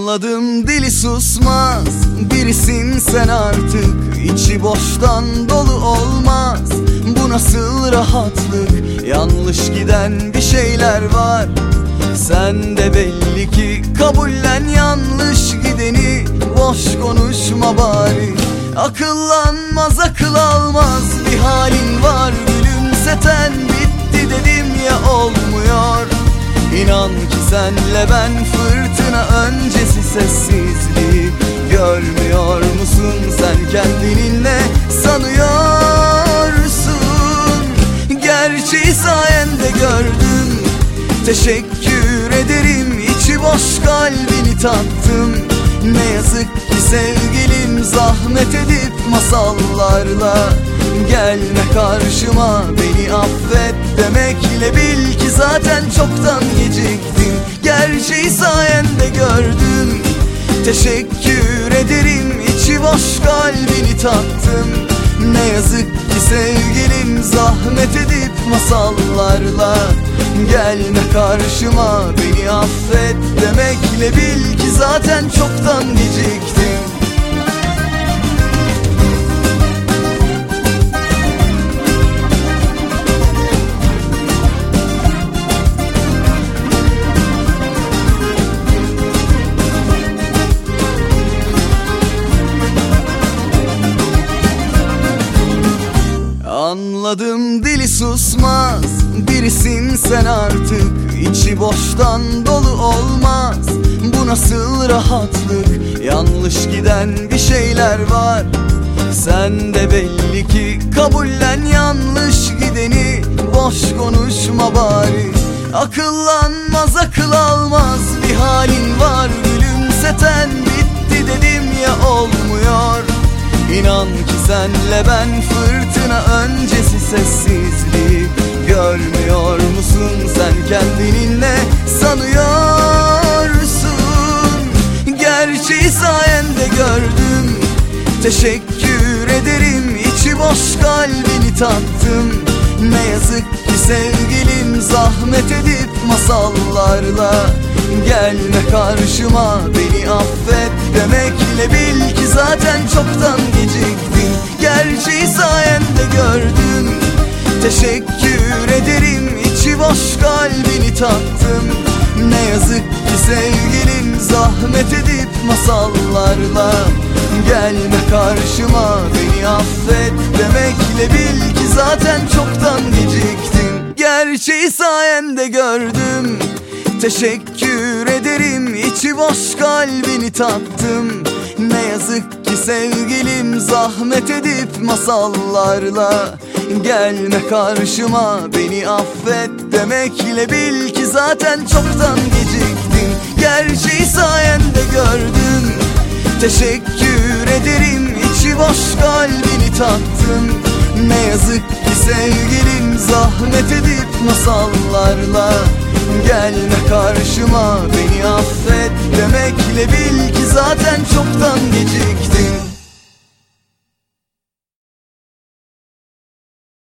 Anladım, dili susmaz birisin sen artık. İçi boştan dolu olmaz. Bu nasıl rahatlık? Yanlış giden bir şeyler var. Sen de belli ki kabullen yanlış gideni. Boş konuşma bari. Akıllanmaz, akıl almaz bir halin var. Gülümseten bitti dedim ya, olmuyor. İnan ki senle ben fırtına öncesi sessizliği. Görmüyor musun sen kendini ne sanıyorsun? Gerçeği sayende gördüm. Teşekkür ederim, içi boş kalbini tattım. Ne yazık ki sevgilim, zahmet edip masallarla gelme karşıma, beni affet demekle bil ki zaten çoktan geciktin. Gerçeği sayende gördüm. Teşekkür ederim, içi boş kalbini tattım. Ne yazık ki sevgilim, zahmet edip masallarla gelme karşıma, beni affet demekle bil ki zaten çoktan geciktim. Anladım, dili susmaz birisin sen artık. İçi boştan dolu olmaz. Bu nasıl rahatlık? Yanlış giden bir şeyler var. Sen de belli ki kabullen yanlış gideni. Boş konuşma bari. Akıllanmaz, akıl almaz bir halin var. Gülümseten bitti dedim ya, olmuyor. İnan ki senle ben fırtına öncesi sessizliği. Görmüyor musun sen kendini ne sanıyorsun? Gerçeği sayende gördüm. Teşekkür ederim, içi boş kalbini tattım. Ne yazık ki sevgilim, zahmet edip masallarla gelme karşıma, beni affet demekle bil ki zaten çoktan geciktin. Gerçeği sayende gördüm. Teşekkür ederim, içi boş kalbini tattım. Ne yazık ki sevgilim, zahmet edip masallarla gelme karşıma, beni affet demekle bil ki zaten çoktan geciktin. Gerçeği sayende gördüm. Teşekkür ederim, içi boş kalbini tattım. Ne yazık ki sevgilim, zahmet edip masallarla gelme karşıma, beni affet demekle bil ki zaten çoktan geciktin. Gerçeği sayende gördüm. Teşekkür ederim, içi boş kalbini tattım. Ne yazık ki sevgilim, zahmet edip masallarla gelme karşıma, beni affet demekle bil ki zaten çoktan geciktin.